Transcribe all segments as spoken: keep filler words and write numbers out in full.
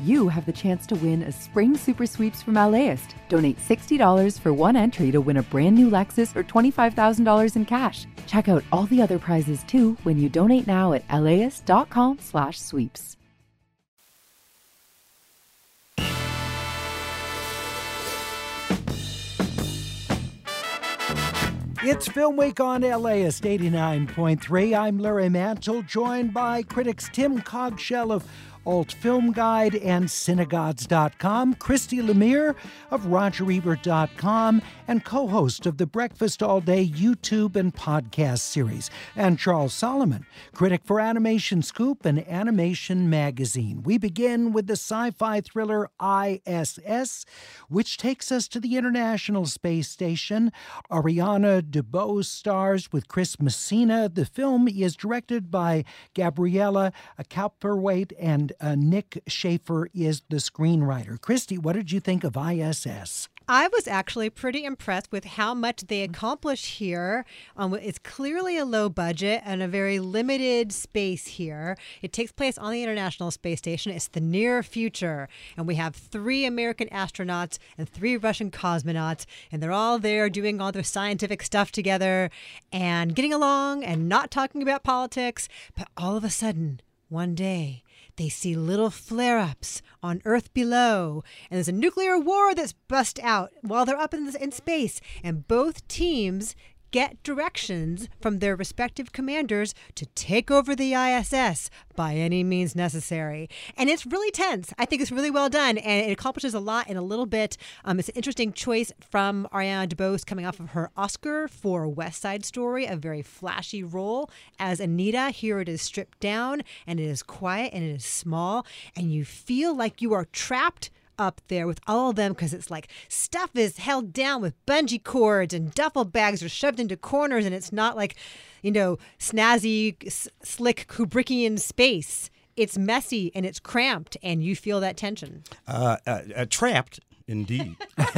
you have the chance to win a spring super sweeps from LAist. Donate sixty dollars for one entry to win a brand new Lexus or twenty-five thousand dollars in cash. Check out all the other prizes too when you donate now at laist.com slash sweeps. It's Film Week on LAist eighty-nine point three. I'm Larry Mantle, joined by critics Tim Cogshell of Alt Film Guide and Cinegods dot com, Christy Lemire of Roger Ebert dot com, and co-host of the Breakfast All Day YouTube and podcast series, and Charles Solomon, critic for Animation Scoop and Animation Magazine. We begin with the sci-fi thriller I S S, which takes us to the International Space Station. Ariana DeBose stars with Chris Messina. The film is directed by Gabriella Cowperthwaite, and uh, Nick Schaefer is the screenwriter. Christy, what did you think of I S S? I was actually pretty impressed with how much they accomplished here. Um, it's clearly a low budget and a very limited space here. It takes place on the International Space Station. It's the near future. And we have three American astronauts and three Russian cosmonauts. And they're all there doing all their scientific stuff together and getting along and not talking about politics. But all of a sudden, one day, they see little flare-ups on Earth below, and there's a nuclear war that's bust out while they're up in, the, in space, and both teams get directions from their respective commanders to take over the I S S by any means necessary. And it's really tense. I think it's really well done, and it accomplishes a lot in a little bit. Um, it's an interesting choice from Ariana DeBose coming off of her Oscar for West Side Story, a very flashy role as Anita. Here it is stripped down, and it is quiet, and it is small, and you feel like you are trapped up there with all of them, because it's like stuff is held down with bungee cords and duffel bags are shoved into corners, and it's not like, you know, snazzy, s- slick Kubrickian space. It's messy and it's cramped, and you feel that tension. Uh, uh, uh, trapped, indeed.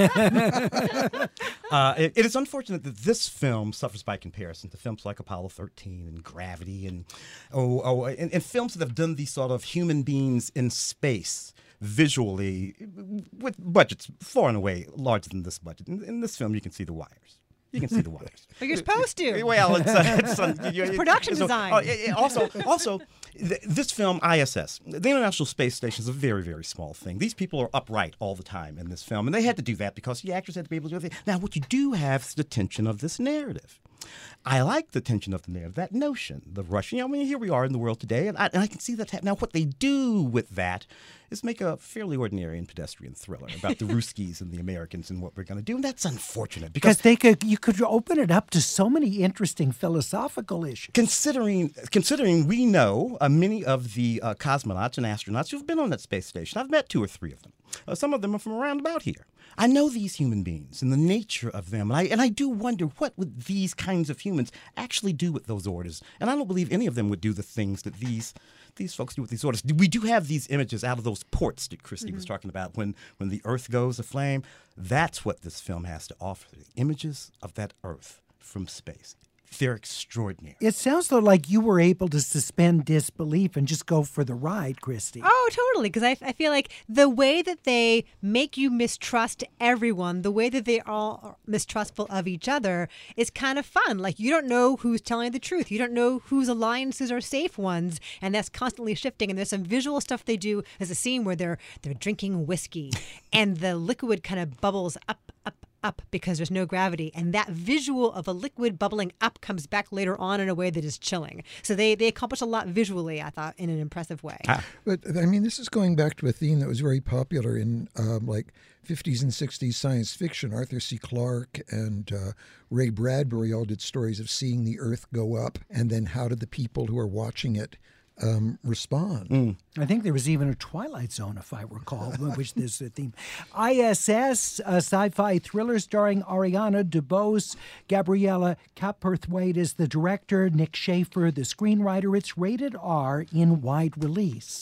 uh, it, it is unfortunate that this film suffers by comparison to films like Apollo thirteen and Gravity, and oh, oh, and, and films that have done these sort of human beings in space visually, with budgets far and away larger than this budget. In, in this film, you can see the wires. You can see the wires. But you're supposed to. Well, it's, uh, it's, uh, it's production so, design. Uh, also, also, th- this film, I S S, the International Space Station, is a very, very small thing. These people are upright all the time in this film, and they had to do that because the actors had to be able to do it. Now, what you do have is the tension of this narrative. I like the tension of the narrative, that notion, the Russian. You know, I mean, here we are in the world today, and I, and I can see that. Ha- now, what they do with that is make a fairly ordinary and pedestrian thriller about the Ruskies and the Americans and what we're going to do, and that's unfortunate because they could, you could open it up to so many interesting philosophical issues. Considering, considering we know uh, many of the uh, cosmonauts and astronauts who've been on that space station. I've met two or three of them. Uh, some of them are from around about here. I know these human beings and the nature of them, and I and I do wonder what would these kinds of humans actually do with those orders. And I don't believe any of them would do the things that these these folks do with these orders. We do have these images out of those ports that Christy mm-hmm. was talking about when, when the Earth goes aflame. That's what this film has to offer, the images of that Earth from space. They're extraordinary. It sounds though like you were able to suspend disbelief and just go for the ride, Christy. Oh, totally. Because I, I feel like the way that they make you mistrust everyone, the way that they all are mistrustful of each other is kind of fun. Like, you don't know who's telling the truth. You don't know whose alliances are safe ones. And that's constantly shifting. And there's some visual stuff they do. There's a scene where they're they're drinking whiskey and the liquid kind of bubbles up, up, up because there's no gravity, and that visual of a liquid bubbling up comes back later on in a way that is chilling. So they they accomplish a lot visually, I thought, in an impressive way. Ah. But I mean, this is going back to a theme that was very popular in um, like fifties and sixties science fiction. Arthur C. Clarke and uh, Ray Bradbury all did stories of seeing the Earth go up, and then how did the people who are watching it Um, respond. Mm. I think there was even a Twilight Zone, if I recall, which is the theme. I S S, a sci-fi thriller starring Ariana DeBose. Gabriella Cowperthwaite is the director. Nick Schaefer, the screenwriter. It's rated R in wide release.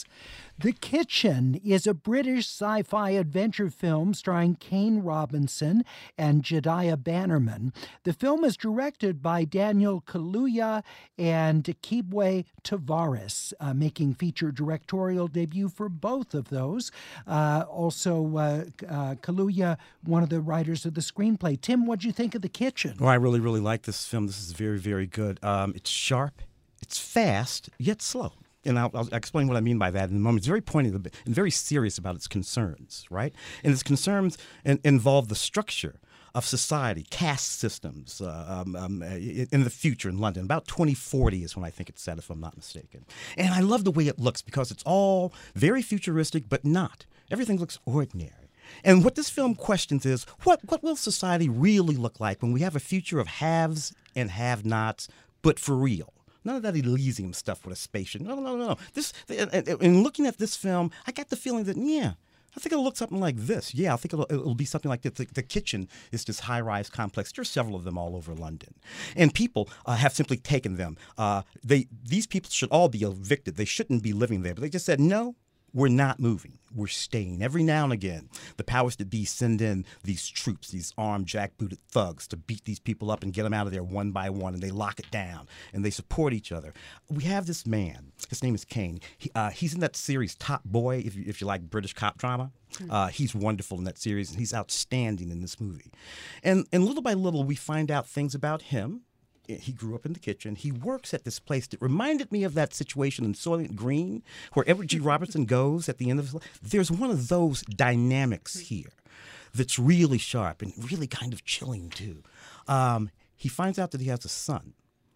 The Kitchen is a British sci-fi adventure film starring Kane Robinson and Jediah Bannerman. The film is directed by Daniel Kaluuya and Kibwe Tavares, uh, making feature directorial debut for both of those. Uh, also, uh, uh, Kaluuya, one of the writers of the screenplay. Tim, what'd you think of The Kitchen? Well, I really, really like this film. This is very, very good. Um, it's sharp, it's fast, yet slow. And I'll, I'll explain what I mean by that in a moment. It's very pointed and very serious about its concerns, right? And its concerns in, involve the structure of society, caste systems uh, um, um, in the future in London. About twenty forty is when I think it's set, if I'm not mistaken. And I love the way it looks because it's all very futuristic, but not. Everything looks ordinary. And what this film questions is, what, what will society really look like when we have a future of haves and have-nots, but for real? None of that Elysium stuff with a spaceship. No, no, no, no. This, in looking at this film, I got the feeling that, yeah, I think it'll look something like this. Yeah, I think it'll, it'll be something like this. The, the Kitchen is this high-rise complex. There are several of them all over London. And people uh, have simply taken them. Uh, they These people should all be evicted. They shouldn't be living there. But they just said, no, we're not moving. We're staying. Every now and again, the powers that be send in these troops, these armed, jackbooted thugs to beat these people up and get them out of there one by one, and they lock it down, and they support each other. We have this man. His name is Kane. He, uh, he's in that series Top Boy, if you, if you like British cop drama. Uh, he's wonderful in that series, and he's outstanding in this movie. And, and little by little, we find out things about him. He grew up in the kitchen. He works at this place that reminded me of that situation in Soylent Green, where Edward G. Robertson goes at the end of his life. There's one of those dynamics here that's really sharp and really kind of chilling, too. Um, he finds out that he has a son,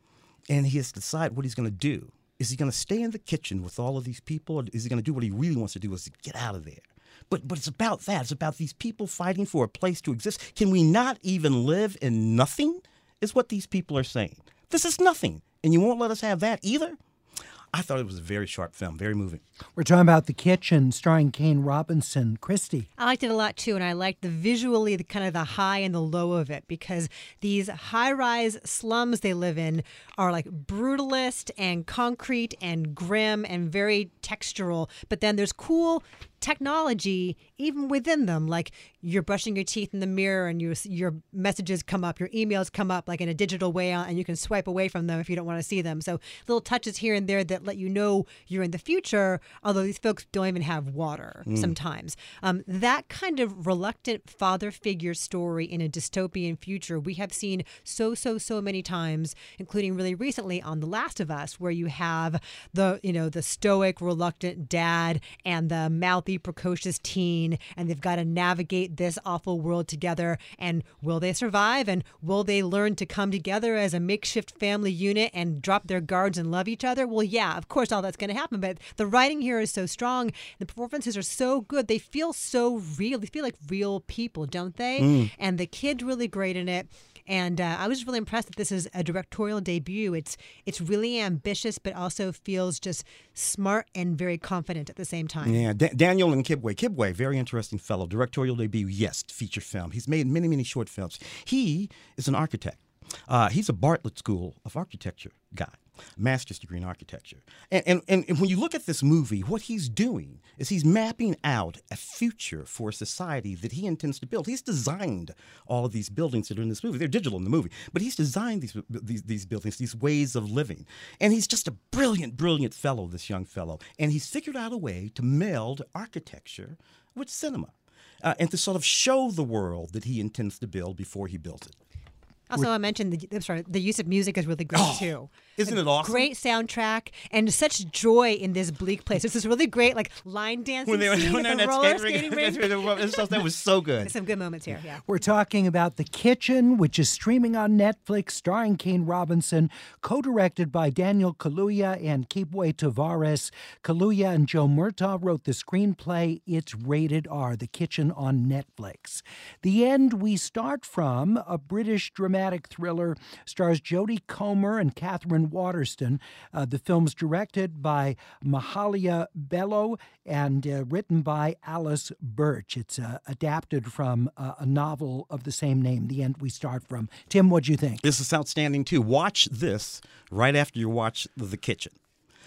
and he has to decide what he's going to do. Is he going to stay in the kitchen with all of these people, or is he going to do what he really wants to do, is to get out of there? But but it's about that. It's about these people fighting for a place to exist. Can we not even live in nothing? Is what these people are saying. This is nothing, and you won't let us have that either? I thought it was a very sharp film, very moving. We're talking about The Kitchen, starring Kane Robinson. Christy. I liked it a lot, too, and I liked the visually, the kind of the high and the low of it, because these high-rise slums they live in are like brutalist and concrete and grim and very textural, but then there's cool technology even within them, like you're brushing your teeth in the mirror and your your messages come up, your emails come up like in a digital way, and you can swipe away from them if you don't want to see them. So little touches here and there that let you know you're in the future, although these folks don't even have water mm. sometimes. Um, that kind of reluctant father figure story in a dystopian future we have seen so, so, so many times, including really recently on The Last of Us, where you have the, you know, the stoic, reluctant dad and the mouthy, precocious teen, and they've got to navigate this awful world together. And will they survive? And will they learn to come together as a makeshift family unit and drop their guards and love each other? Well, yeah, of course, all that's going to happen. But the writing here is so strong. The performances are so good. They feel so real. They feel like real people, don't they? Mm. And the kid's really great in it. And uh, I was really impressed that this is a directorial debut. It's it's really ambitious, but also feels just smart and very confident at the same time. Yeah, da- Daniel and Kibwe. Kibwe, very interesting fellow. Directorial debut, yes, feature film. He's made many, many short films. He is an architect. Uh, he's a Bartlett School of Architecture guy, master's degree in architecture. And, and, and when you look at this movie, what he's doing is he's mapping out a future for a society that he intends to build. He's designed all of these buildings that are in this movie. They're digital in the movie, but he's designed these, these, these buildings, these ways of living. And he's just a brilliant, brilliant fellow, this young fellow. And he's figured out a way to meld architecture with cinema uh, and to sort of show the world that he intends to build before he builds it. Also, I mentioned the, I'm sorry, the use of music is really great, oh, too. Isn't it awesome? Great soundtrack and such joy in this bleak place. This is really great, like line dancing when they were, scene when at the the roller skating skating rink. That was so good. There's some good moments here, yeah. We're talking about The Kitchen, which is streaming on Netflix, starring Kane Robinson, co-directed by Daniel Kaluuya and Kibwe Tavares. Kaluuya and Joe Murtaugh wrote the screenplay. It's rated R, The Kitchen on Netflix. The End We Start From, a British dramatic thriller, stars Jodie Comer and Catherine Waterston. Uh, the film's directed by Mahalia Bello and uh, written by Alice Birch. It's uh, adapted from uh, a novel of the same name, The End We Start From. Tim, what'd you think? This is outstanding, too. Watch this right after you watch The Kitchen.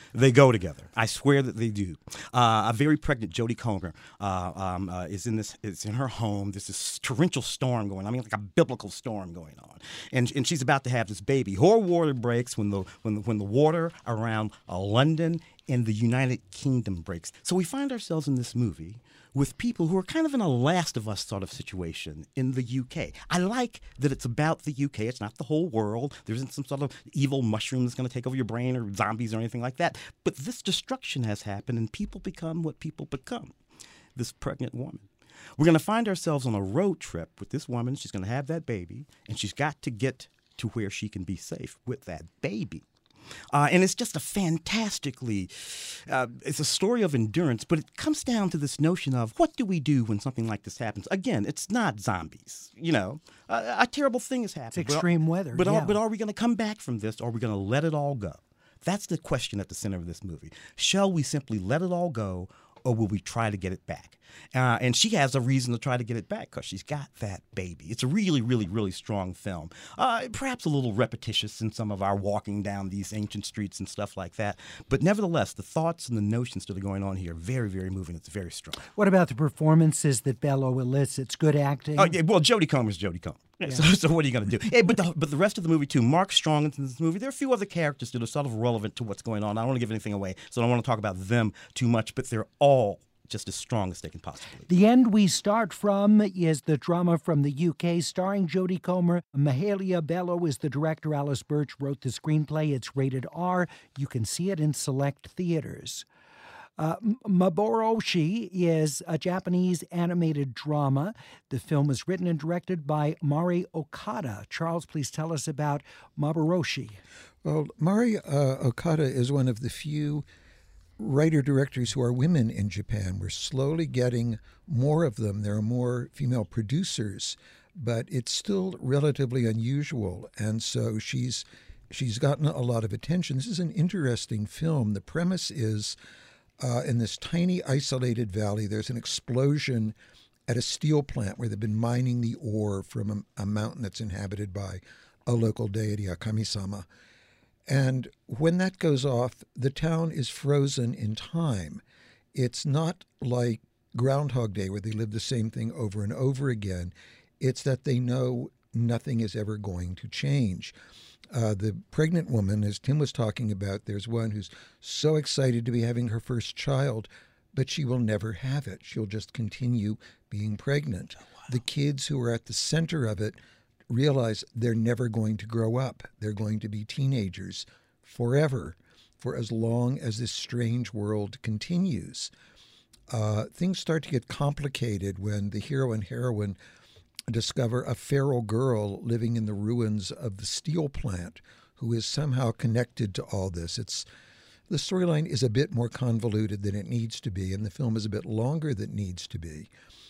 They go together. I swear that they do. Uh, a very pregnant Jodie Comer uh, um, uh, is in this. Is in her home. There's this torrential storm going on. I mean, like a biblical storm going on, and and she's about to have this baby. Her water breaks when the when the, when the water around uh, London and the United Kingdom breaks. So we find ourselves in this movie with people who are kind of in a Last of Us sort of situation in the U K. I like that it's about the U K. It's not the whole world. There isn't some sort of evil mushroom that's going to take over your brain or zombies or anything like that. But this destruction has happened, and people become what people become. This pregnant woman. We're going to find ourselves on a road trip with this woman. She's going to have that baby, and she's got to get to where she can be safe with that baby. Uh, and it's just a fantastically, uh, it's a story of endurance, but it comes down to this notion of what do we do when something like this happens? Again, it's not zombies, you know. Uh, a terrible thing has happened. It's extreme but, weather, But, yeah. are, but are we going to come back from this, or are we going to let it all go? That's the question at the center of this movie. Shall we simply let it all go, or will we try to get it back? Uh, and she has a reason to try to get it back because she's got that baby. It's a really, really, really strong film. Uh, perhaps a little repetitious in some of our walking down these ancient streets and stuff like that. But nevertheless, the thoughts and the notions that are going on here are very, very moving. It's very strong. What about the performances that Bello elicits? Good acting? Oh, yeah, well, Jodie Comer is Jodie Comer. Yeah. So, so what are you going to do? Hey, but, the, but the rest of the movie, too. Mark Strong is in this movie. There are a few other characters that are sort of relevant to what's going on. I don't want to give anything away, so I don't want to talk about them too much, but they're all just as strong as they can possibly be. The end we start from is the drama from the U K starring Jodie Comer. Mahalia Bello is the director. Alice Birch wrote the screenplay. It's rated R. You can see it in select theaters. Uh, Maboroshi is a Japanese animated drama. The film is written and directed by Mari Okada. Charles, please tell us about Maboroshi. Well, Mari uh, Okada is one of the few writer-directors who are women in Japan. We're slowly getting more of them. There are more female producers, but it's still relatively unusual. And so she's she's gotten a lot of attention. This is an interesting film. The premise is uh, in this tiny isolated valley, there's an explosion at a steel plant where they've been mining the ore from a, a mountain that's inhabited by a local deity, a kami-sama. And when that goes off, the town is frozen in time. It's not like Groundhog Day where they live the same thing over and over again. It's that they know nothing is ever going to change. Uh, the pregnant woman, as Tim was talking about, there's one who's so excited to be having her first child, but she will never have it. She'll just continue being pregnant. Oh, wow. The kids who are at the center of it realize they're never going to grow up. They're going to be teenagers forever, for as long as this strange world continues. Uh, things start to get complicated when the hero and heroine discover a feral girl living in the ruins of the steel plant who is somehow connected to all this. It's the storyline is a bit more convoluted than it needs to be, and the film is a bit longer than it needs to be.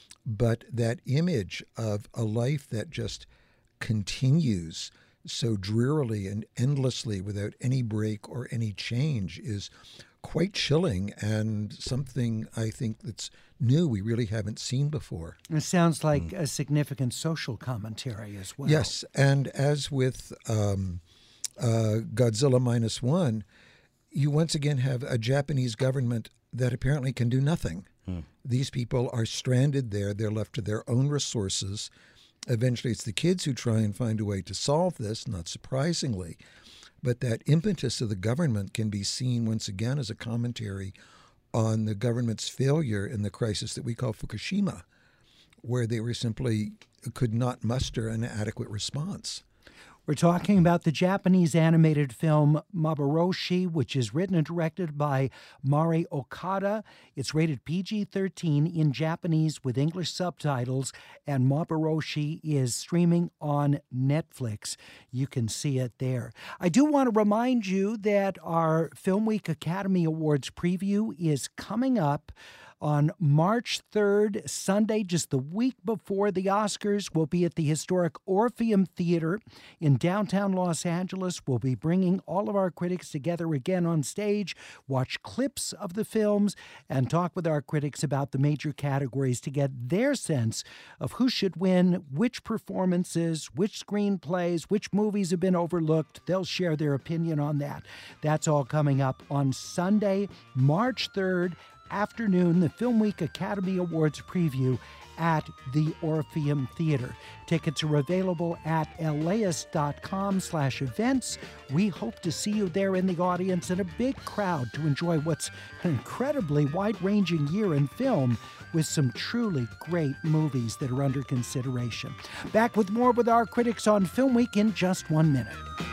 But that image of a life that just continues so drearily and endlessly without any break or any change is quite chilling and something I think that's new we really haven't seen before. It sounds like mm. a significant social commentary as well. Yes, and as with um, uh, Godzilla Minus One, you once again have a Japanese government that apparently can do nothing. Mm. These people are stranded there. They're left to their own resources. Eventually, it's the kids who try and find a way to solve this, not surprisingly. But that impetus of the government can be seen once again as a commentary on the government's failure in the crisis that we call Fukushima, where they were simply could not muster an adequate response. We're talking about the Japanese animated film Maboroshi, which is written and directed by Mari Okada. It's rated P G thirteen in Japanese with English subtitles, and Maboroshi is streaming on Netflix. You can see it there. I do want to remind you that our Film Week Academy Awards preview is coming up On March third, Sunday, just the week before the Oscars, we'll be at the historic Orpheum Theater in downtown Los Angeles. We'll be bringing all of our critics together again on stage, watch clips of the films, and talk with our critics about the major categories to get their sense of who should win, which performances, which screenplays, which movies have been overlooked. They'll share their opinion on that. That's all coming up on Sunday, March third, afternoon, the Film Week Academy Awards preview at the Orpheum Theater. Tickets are available at laist.com slash events. We hope to see you there in the audience and a big crowd to enjoy what's an incredibly wide-ranging year in film with some truly great movies that are under consideration. Back with more with our critics on Film Week in just one minute.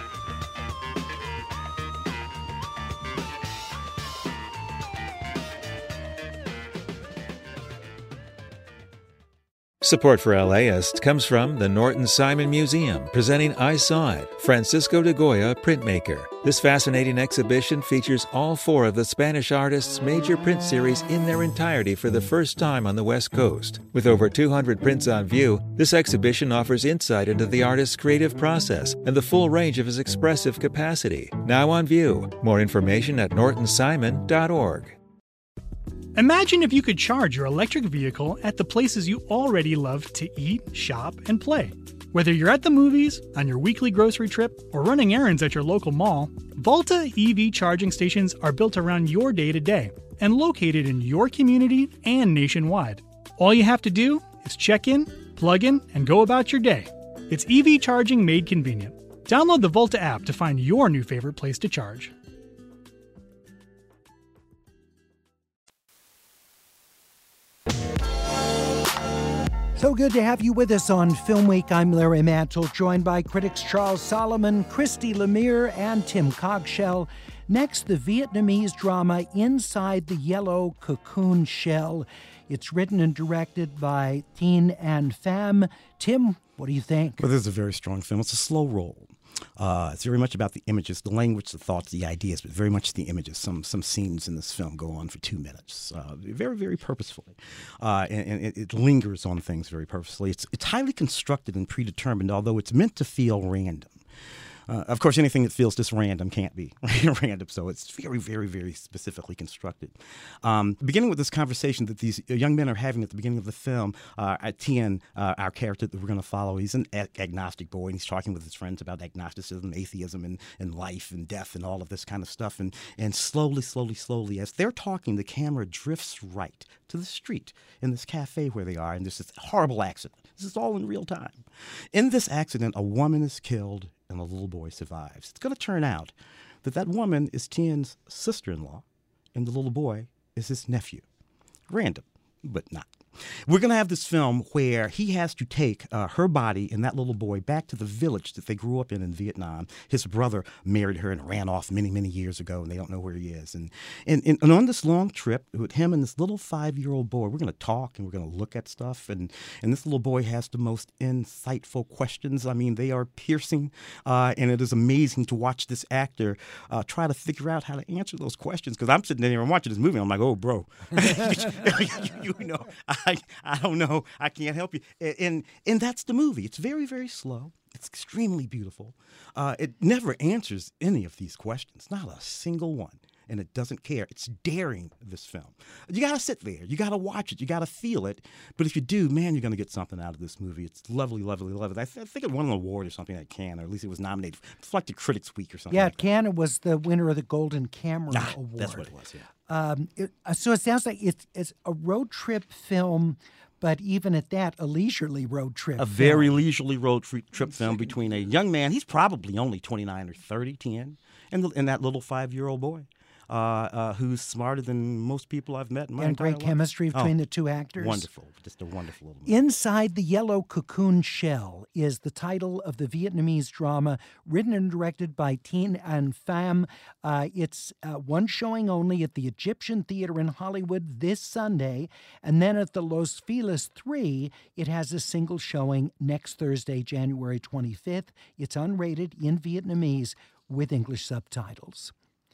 Support for LAist comes from the Norton Simon Museum, presenting I Saw It, Francisco de Goya printmaker. This fascinating exhibition features all four of the Spanish artist's major print series in their entirety for the first time on the West Coast. With over two hundred prints on view, this exhibition offers insight into the artist's creative process and the full range of his expressive capacity. Now on view. More information at norton simon dot org. Imagine if you could charge your electric vehicle at the places you already love to eat, shop, and play. Whether you're at the movies, on your weekly grocery trip, or running errands at your local mall, Volta E V charging stations are built around your day-to-day and located in your community and nationwide. All you have to do is check in, plug in, and go about your day. It's E V charging made convenient. Download the Volta app to find your new favorite place to charge. So good to have you with us on Film Week. I'm Larry Mantle, joined by critics Charles Solomon, Christy Lemire, and Tim Cogshell. Next, the Vietnamese drama Inside the Yellow Cocoon Shell. It's written and directed by Thien Anh Pham. Tim, what do you think? Well, this is a very strong film. It's a slow roll. Uh, it's very much about the images, the language, the thoughts, the ideas, but very much the images. Some some scenes in this film go on for two minutes, uh, very, very purposefully. Uh, and and it, it lingers on things very purposefully. It's, it's highly constructed and predetermined, although it's meant to feel random. Uh, of course, anything that feels just random can't be random, so it's very, very, very specifically constructed. Um, beginning with this conversation that these young men are having at the beginning of the film, uh, Thien, uh, our character that we're going to follow, he's an ag- agnostic boy, and he's talking with his friends about agnosticism, atheism, and, and life and death and all of this kind of stuff. And, and slowly, slowly, slowly, as they're talking, the camera drifts right to the street in this cafe where they are, and there's this horrible accident. This is all in real time. In this accident, a woman is killed and a little boy survives. It's going to turn out that that woman is Thien's sister-in-law and the little boy is his nephew. Random, but not. We're going to have this film where he has to take uh, her body and that little boy back to the village that they grew up in in Vietnam. His brother married her and ran off many, many years ago, and they don't know where he is. And, and, and on this long trip with him and this little five-year-old boy, we're going to talk and we're going to look at stuff. And, and this little boy has the most insightful questions. I mean, they are piercing, uh, and it is amazing to watch this actor uh, try to figure out how to answer those questions. Because I'm sitting there and watching this movie, and I'm like, oh, bro, you, you know, I, I don't know. I can't help you. And and that's the movie. It's very, very slow. It's extremely beautiful. Uh, it never answers any of these questions, not a single one. And it doesn't care. It's daring, this film. You got to sit there. You got to watch it. You got to feel it. But if you do, man, you're going to get something out of this movie. It's lovely, lovely, lovely. I, th- I think it won an award or something at Cannes, or at least it was nominated. It's like the Critics' Week or something. Yeah, like at Cannes, it was the winner of the Golden Camera ah, Award. That's what it was, yeah. Um, it, uh, so it sounds like it's, it's a road trip film, but even at that, a leisurely road trip. A film. very leisurely road tri- trip film between a young man, he's probably only twenty-nine or thirty, Thien, and, the, and that little five-year-old boy. Uh, uh, who's smarter than most people I've met in my and entire great life. chemistry between oh, the two actors. Wonderful. Just a wonderful little movie. Inside the Yellow Cocoon Shell is the title of the Vietnamese drama, written and directed by Thien Anh Pham. Uh, it's uh, one showing only at the Egyptian Theater in Hollywood this Sunday, and then at the Los Feliz three, it has a single showing next Thursday, January twenty-fifth. It's unrated in Vietnamese with English subtitles.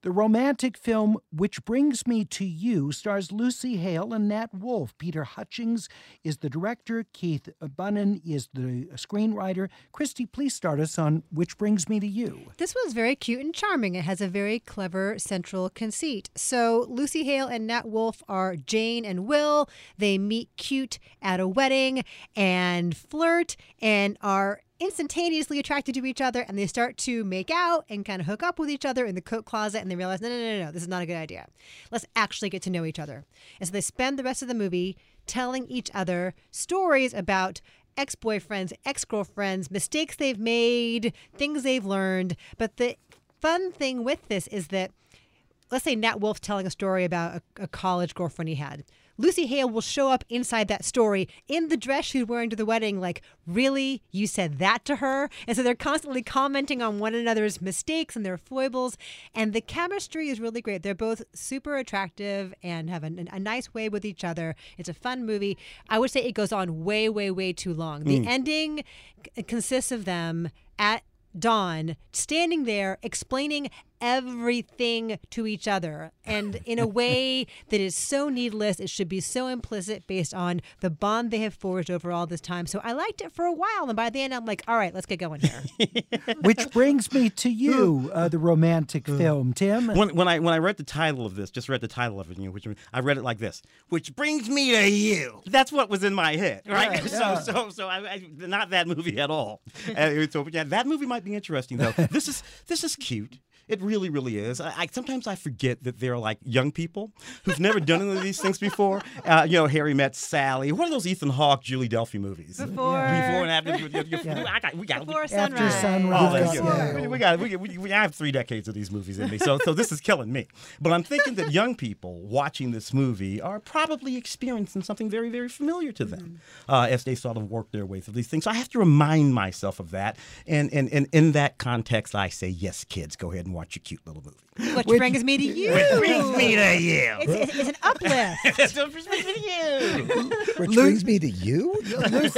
The romantic film Which Brings Me to You stars Lucy Hale and Nat Wolff. Peter Hutchings is the director. Keith Bunnan is the screenwriter. Christy, please start us on Which Brings Me to You. This was very cute and charming. It has a very clever central conceit. So Lucy Hale and Nat Wolff are Jane and Will. They meet cute at a wedding and flirt and are instantaneously attracted to each other, and they start to make out and kind of hook up with each other in the coat closet, and they realize, no, no, no, no, this is not a good idea. Let's actually get to know each other. And so they spend the rest of the movie telling each other stories about ex-boyfriends, ex-girlfriends, mistakes they've made, things they've learned. But the fun thing with this is that, let's say Nat Wolff telling a story about a, a college girlfriend he had. Lucy Hale will show up inside that story in the dress she's wearing to the wedding, like, really? You said that to her? And so they're constantly commenting on one another's mistakes and their foibles. And the chemistry is really great. They're both super attractive and have a, a nice way with each other. It's a fun movie. I would say it goes on way, way, way too long. The mm. ending c- consists of them at dawn standing there explaining everything to each other, and in a way that is so needless. It should be so implicit based on the bond they have forged over all this time. So I liked it for a while, and by the end I'm like, all right, let's get going here. Which brings me to you, uh, the romantic film, Tim. When, when I when I read the title of this, just read the title of it, you know, which I read it like this: which brings me to you. That's what was in my head, right? right yeah. So so so I, I, not that movie at all. uh, so yeah, that movie might be interesting though. This is this is cute. It really, really is. I, I sometimes I forget that they're like young people who've never done any of these things before. Uh, you know, Harry Met Sally. What are those Ethan Hawke, Julie Delpy movies? Before, yeah. Before and after. You, you, yeah. I got, we got Before we, Sunrise. After Sunrise. Oh, yeah. Yeah. We got. We, we, we, I have three decades of these movies in me, so so this is killing me. But I'm thinking that young people watching this movie are probably experiencing something very, very familiar to them mm-hmm. uh, as they sort of work their way through these things. So I have to remind myself of that, and and and in that context, I say, yes, kids, go ahead and watch your cute little movie. Which, Which brings me to you. Which brings me to you. It's, it's, it's an uplift. Which brings me to you. Which Lu- brings me to you? Lucy,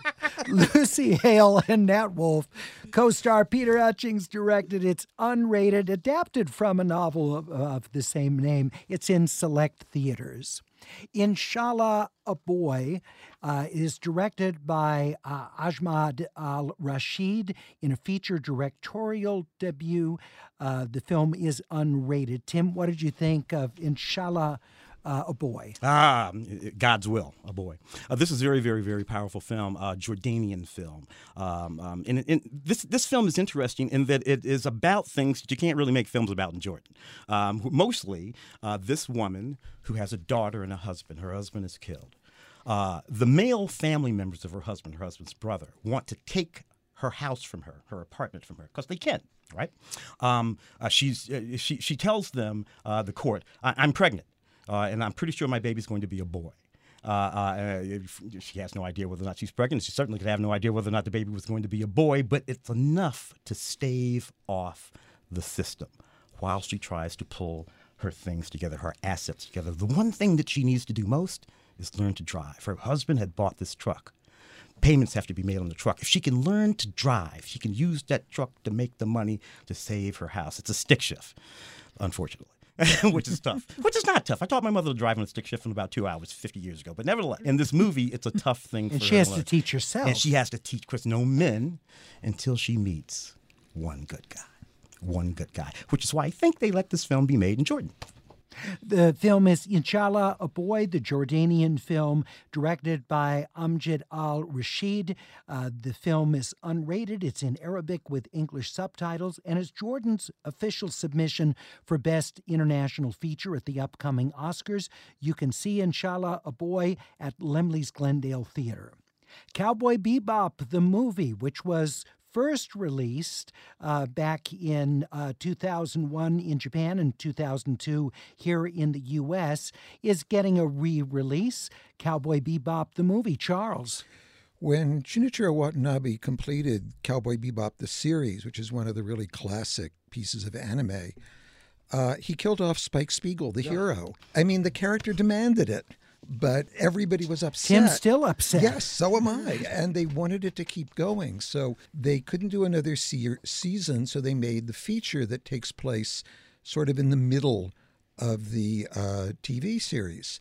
Lucy Hale and Nat Wolff co-star. Peter Hutchings directed. It's unrated, adapted from a novel of, of the same name. It's in select theaters. Inshallah, a Boy uh, is directed by uh, Ahmad Al-Rashid in a feature directorial debut. Uh, the film is unrated. Tim, what did you think of Inshallah, uh, a Boy? Ah, God's Will, a Boy. Uh, this is a very, very, very powerful film, a uh, Jordanian film. Um, um, and, and this this film is interesting in that it is about things that you can't really make films about in Jordan. Um, mostly, uh, this woman who has a daughter and a husband. Her husband is killed. Uh, the male family members of her husband, her husband's brother, want to take her house from her, her apartment from her, because they can, right? Um, uh, she's uh, she she tells them, uh, the court, I- I'm pregnant. Uh, and I'm pretty sure my baby's going to be a boy. Uh, uh, she has no idea whether or not she's pregnant. She certainly could have no idea whether or not the baby was going to be a boy, but it's enough to stave off the system while she tries to pull her things together, her assets together. The one thing that she needs to do most is learn to drive. Her husband had bought this truck. Payments have to be made on the truck. If she can learn to drive, she can use that truck to make the money to save her house. It's a stick shift, unfortunately. Which is tough. Which is not tough. I taught my mother to drive on a stick shift in about two hours fifty years ago. But nevertheless, in this movie, it's a tough thing for and her she has to to learn. teach herself. And she has to teach Chris no men until she meets one good guy. One good guy. Which is why I think they let this film be made in Jordan. The film is Inshallah, a Boy, the Jordanian film directed by Amjad Al-Rashid. Uh, the film is unrated. It's in Arabic with English subtitles, and is Jordan's official submission for Best International Feature at the upcoming Oscars. You can see Inshallah, a Boy at Laemmle's Glendale Theater. Cowboy Bebop, the movie, which was first released uh, back in uh, two thousand one in Japan and two thousand two here in the U S, is getting a re-release. Cowboy Bebop, the movie. Charles. When Shinichiro Watanabe completed Cowboy Bebop, the series, which is one of the really classic pieces of anime, uh, he killed off Spike Spiegel, the yeah. hero. I mean, the character demanded it. But everybody was upset. Tim's still upset. Yes, so am I. And they wanted it to keep going. So they couldn't do another se- season, so they made the feature that takes place sort of in the middle of the uh, T V series.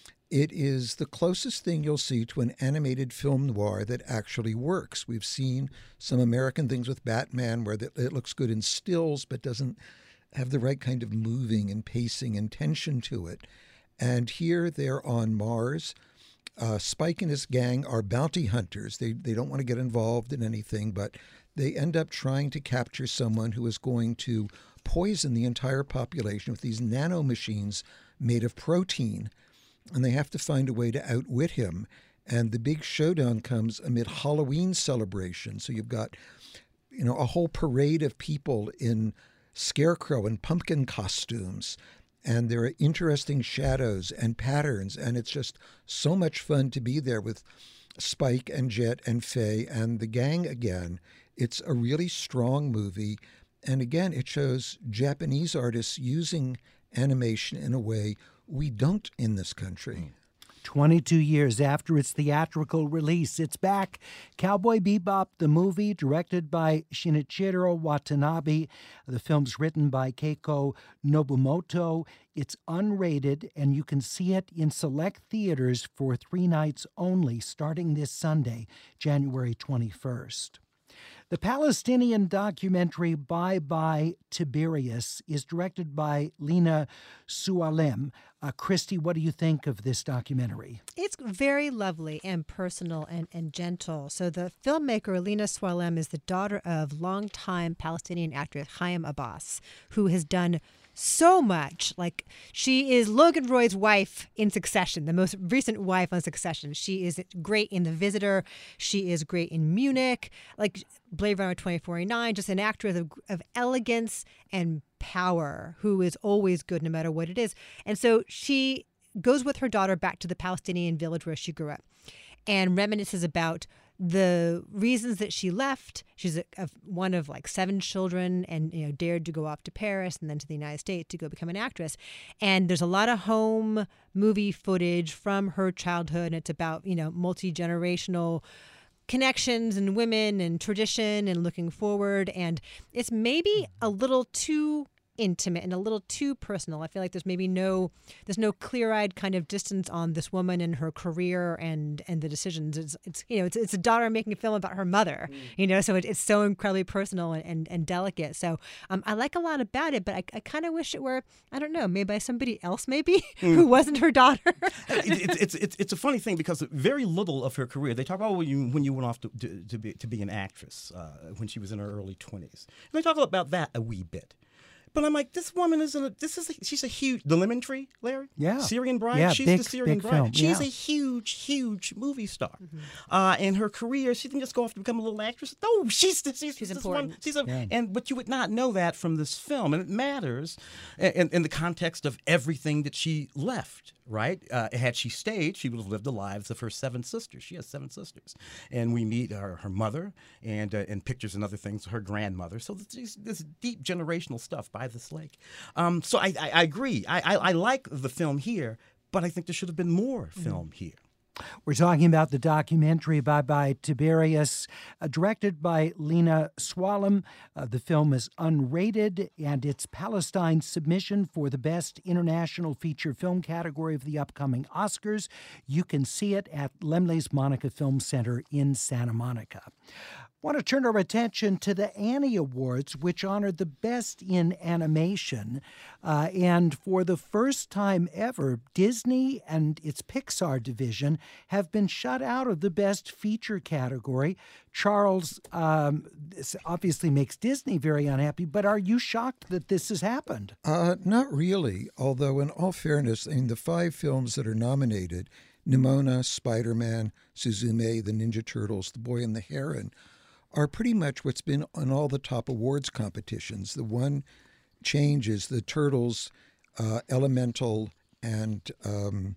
It is the closest thing you'll see to an animated film noir that actually works. We've seen some American things with Batman where it looks good in stills but doesn't have the right kind of moving and pacing and tension to it. And here they're on Mars. Uh, Spike and his gang are bounty hunters. They, they don't want to get involved in anything, but they end up trying to capture someone who is going to poison the entire population with these nanomachines made of protein. And they have to find a way to outwit him. And the big showdown comes amid Halloween celebration. So you've got, you know, a whole parade of people in scarecrow and pumpkin costumes. And there are interesting shadows and patterns. And it's just so much fun to be there with Spike and Jet and Faye and the gang again. It's a really strong movie. And again, it shows Japanese artists using animation in a way we don't in this country. twenty-two years after its theatrical release, it's back. Cowboy Bebop, the movie, directed by Shinichiro Watanabe. The film's written by Keiko Nobumoto. It's unrated, and you can see it in select theaters for three nights only, starting this Sunday, January twenty-first. The Palestinian documentary Bye Bye Tiberius is directed by Lena Sualem. Uh, Christy, what do you think of this documentary? It's very lovely and personal and, and gentle. So the filmmaker, Lena Sualem, is the daughter of longtime Palestinian actress Chaim Abbas, who has done so much. Like, she is Logan Roy's wife in Succession, the most recent wife on Succession. She is great in The Visitor. She is great in Munich, like Blade Runner twenty forty-nine, just an actress of, of elegance and power who is always good no matter what it is. And so she goes with her daughter back to the Palestinian village where she grew up and reminisces about the reasons that she left. She's a, a, one of like seven children and, you know, dared to go off to Paris and then to the United States to go become an actress. And there's a lot of home movie footage from her childhood. And it's about, you know, multi-generational connections and women and tradition and looking forward. And it's maybe a little too intimate and a little too personal. I feel like there's maybe no there's no clear-eyed kind of distance on this woman and her career and and the decisions. It's it's you know it's it's a daughter making a film about her mother. Mm. You know, so it, it's so incredibly personal and and, and delicate. So um, I like a lot about it, but I, I kind of wish it were, I don't know, made by somebody else maybe mm. who wasn't her daughter. it, it, it's it's it's a funny thing because very little of her career. They talk about when you when you went off to to, to be to be an actress uh, when she was in her early twenties. And they talk about that a wee bit. But I'm like, this woman is a, this is a, she's a huge, The Lemon Tree, Larry? Yeah. Syrian Bride? Yeah, she's big, the Syrian big Bride. film. She's yeah. a huge, huge movie star. Mm-hmm. Uh, in her career, she didn't just go off to become a little actress. No, she's she's, she's, she's this important. One, she's a, yeah. and but you would not know that from this film, and it matters in, in the context of everything that she left. Right? Uh, had she stayed, she would have lived the lives of her seven sisters. She has seven sisters, and we meet her, her mother, and uh, and pictures and other things. Her grandmother. So this, this deep generational stuff by this lake. Um, so I, I, I agree. I, I I like the film here, but I think there should have been more film mm-hmm. here. We're talking about the documentary Bye Bye Tiberius, uh, directed by Lena Sualem. Uh, the film is unrated, and it's Palestine's submission for the Best International Feature Film category of the upcoming Oscars. You can see it at Lemley's Monica Film Center in Santa Monica. I want to turn our attention to the Annie Awards, which honored the best in animation. Uh, and for the first time ever, Disney and its Pixar division have been shut out of the best feature category. Charles, um, this obviously makes Disney very unhappy, but are you shocked that this has happened? Uh, not really, although in all fairness, I mean, the five films that are nominated, Nimona, Spider-Man, Suzume, The Ninja Turtles, The Boy and the Heron, are pretty much what's been on all the top awards competitions. The one change is the Turtles, uh, Elemental, and um,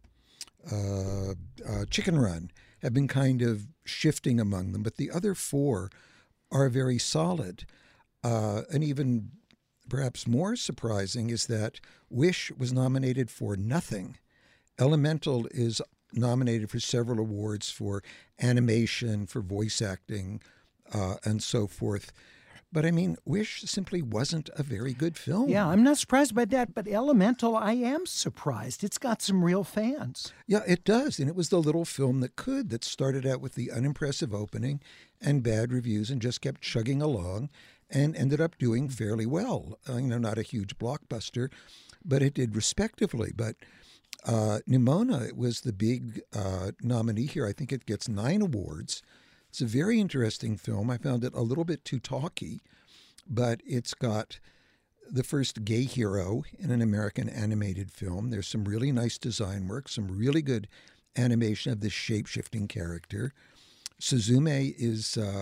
uh, uh, Chicken Run have been kind of shifting among them, but the other four are very solid. Uh, and even perhaps more surprising is that Wish was nominated for nothing. Elemental is nominated for several awards for animation, for voice acting, Uh, and so forth. But I mean, Wish simply wasn't a very good film. Yeah, I'm not surprised by that, but Elemental, I am surprised. It's got some real fans. Yeah, it does. And it was the little film that could, that started out with the unimpressive opening and bad reviews and just kept chugging along and ended up doing fairly well. Uh, you know, not a huge blockbuster, but it did respectively. But uh, Nimona was the big uh, nominee here. I think it gets nine awards. It's a very interesting film. I found it a little bit too talky, but it's got the first gay hero in an American animated film. There's some really nice design work, some really good animation of this shape-shifting character. Suzume is uh,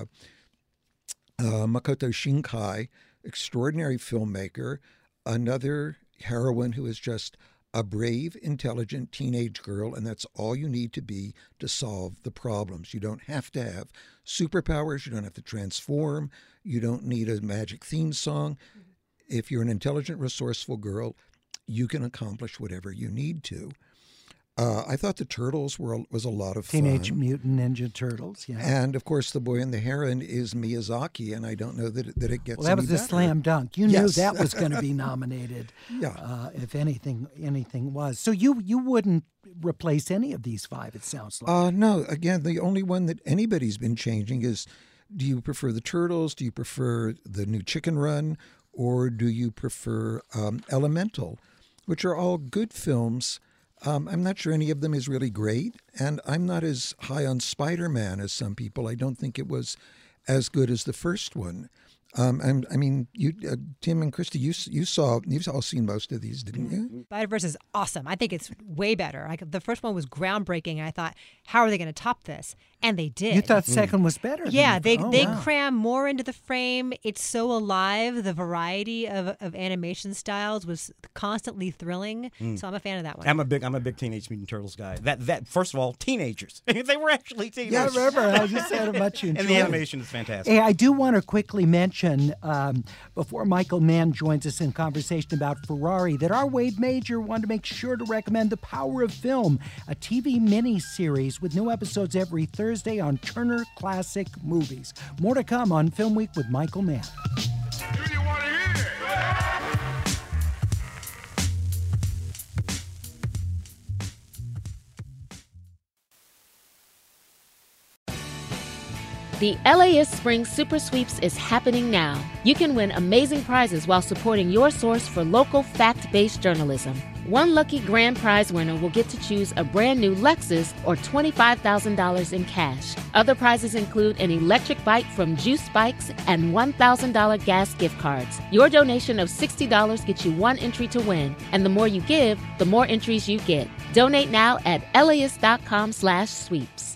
uh, Makoto Shinkai, extraordinary filmmaker, another heroine who is just a brave, intelligent teenage girl, and that's all you need to be to solve the problems. You don't have to have superpowers. You don't have to transform. You don't need a magic theme song. If you're an intelligent, resourceful girl, you can accomplish whatever you need to. Uh, I thought the Turtles were was a lot of Teenage fun. Mutant Ninja Turtles, yeah. And, of course, The Boy and the Heron is Miyazaki, and I don't know that it, that it gets Well, that was any a better. slam dunk. You Yes. knew that was going to be nominated, Yeah. uh, if anything anything was. So you, you wouldn't replace any of these five, it sounds like. Uh, no, again, the only one that anybody's been changing is, do you prefer the Turtles? Do you prefer the new Chicken Run? Or do you prefer um, Elemental, which are all good films? Um, I'm not sure any of them is really great, and I'm not as high on Spider-Man as some people. I don't think it was as good as the first one. Um, I'm, I mean, you, uh, Tim and Christy, you you saw you've all seen most of these, didn't you? Spider-Verse is awesome. I think it's way better. Like the first one was groundbreaking, and I thought, how are they going to top this? And they did. You thought second was better than Yeah, the- they oh, they wow. cram more into the frame. It's so alive. The variety of, of animation styles was constantly thrilling. So I'm a fan of that one. I'm a big I'm a big Teenage Mutant Turtles guy. That that first of all, teenagers. They were actually teenagers. Yeah, remember, I just said how much you And enjoyed the it. animation is fantastic. Hey, I do want to quickly mention, um, before Michael Mann joins us in conversation about Ferrari, that our Wade Major wanted to make sure to recommend The Power of Film, a T V mini-series with new episodes every Thursday on Turner Classic Movies. More to come on Film Week with Michael Mann. Do you want to hear it? The L A S Spring Super Sweeps is happening now. You can win amazing prizes while supporting your source for local fact-based journalism. One lucky grand prize winner will get to choose a brand new Lexus or twenty-five thousand dollars in cash. Other prizes include an electric bike from Juice Bikes and one thousand dollars gas gift cards. Your donation of sixty dollars gets you one entry to win, and the more you give, the more entries you get. Donate now at L A S dot com slash sweeps.